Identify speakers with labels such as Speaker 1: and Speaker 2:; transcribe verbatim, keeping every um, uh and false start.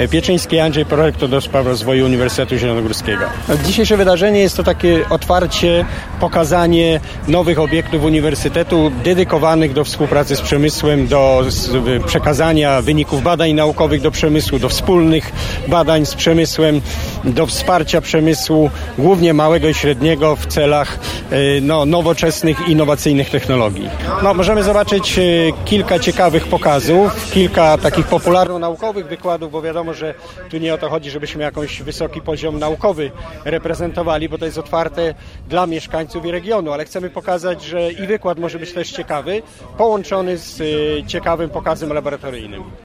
Speaker 1: Pieczyński Andrzej, prorektor do spraw rozwoju Uniwersytetu Zielonogórskiego. Dzisiejsze wydarzenie jest to takie otwarcie, pokazanie nowych obiektów uniwersytetu dedykowanych do współpracy z przemysłem, do przekazania wyników badań naukowych do przemysłu, do wspólnych badań z przemysłem, do wsparcia przemysłu, głównie małego i średniego w celach no, nowoczesnych, innowacyjnych technologii. No, możemy zobaczyć kilka ciekawych pokazów, kilka takich popularno-naukowych wykładów, bo wiadomo, że tu nie o to chodzi, żebyśmy jakiś wysoki poziom naukowy reprezentowali, bo to jest otwarte dla mieszkańców i regionu, ale chcemy pokazać, że i wykład może być też ciekawy, połączony z ciekawym pokazem laboratoryjnym.